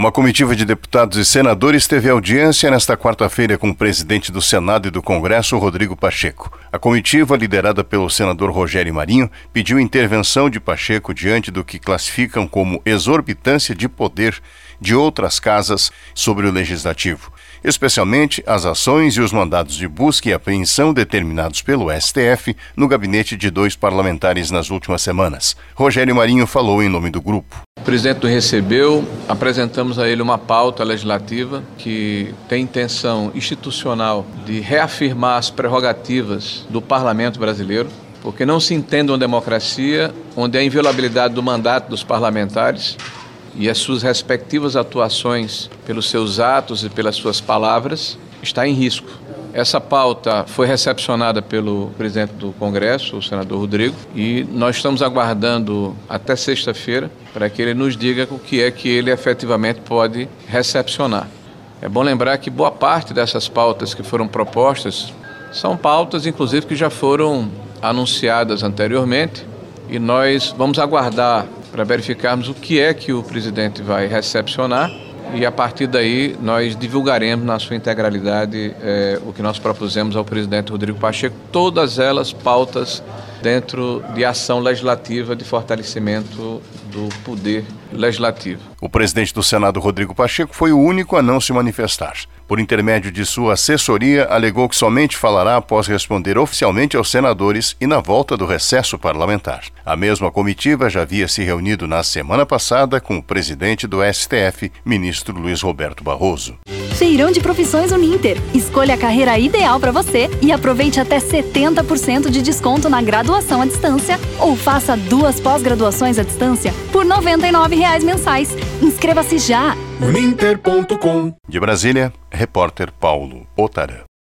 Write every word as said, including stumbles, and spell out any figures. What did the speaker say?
Uma comitiva de deputados e senadores teve audiência nesta quarta-feira com o presidente do Senado e do Congresso, Rodrigo Pacheco. A comitiva, liderada pelo senador Rogério Marinho, pediu intervenção de Pacheco diante do que classificam como exorbitância de poder de outras casas sobre o Legislativo, especialmente as ações e os mandados de busca e apreensão determinados pelo S T F no gabinete de dois parlamentares nas últimas semanas. Rogério Marinho falou em nome do grupo. O presidente nos recebeu, apresentamos a ele uma pauta legislativa que tem intenção institucional de reafirmar as prerrogativas do Parlamento brasileiro, porque não se entende uma democracia onde a inviolabilidade do mandato dos parlamentares e as suas respectivas atuações pelos seus atos e pelas suas palavras está em risco. Essa pauta foi recepcionada pelo presidente do Congresso, o senador Rodrigo, e nós estamos aguardando até sexta-feira para que ele nos diga o que é que ele efetivamente pode recepcionar. É bom lembrar que boa parte dessas pautas que foram propostas são pautas, inclusive, que já foram anunciadas anteriormente, e nós vamos aguardar para verificarmos o que é que o presidente vai recepcionar e, a partir daí, nós divulgaremos na sua integralidade eh, o que nós propusemos ao presidente Rodrigo Pacheco, todas elas pautas dentro de ação legislativa de fortalecimento do poder legislativo. O presidente do Senado, Rodrigo Pacheco, foi o único a não se manifestar. Por intermédio de sua assessoria, alegou que somente falará após responder oficialmente aos senadores e na volta do recesso parlamentar. A mesma comitiva já havia se reunido na semana passada com o presidente do S T F, ministro Luiz Roberto Barroso. Feirão de Profissões Uninter. Escolha a carreira ideal para você e aproveite até setenta por cento de desconto na graduação à distância ou faça duas pós-graduações à distância por noventa e nove reais mensais. Inscreva-se já! uninter ponto com. De Brasília, repórter Paulo Otarã.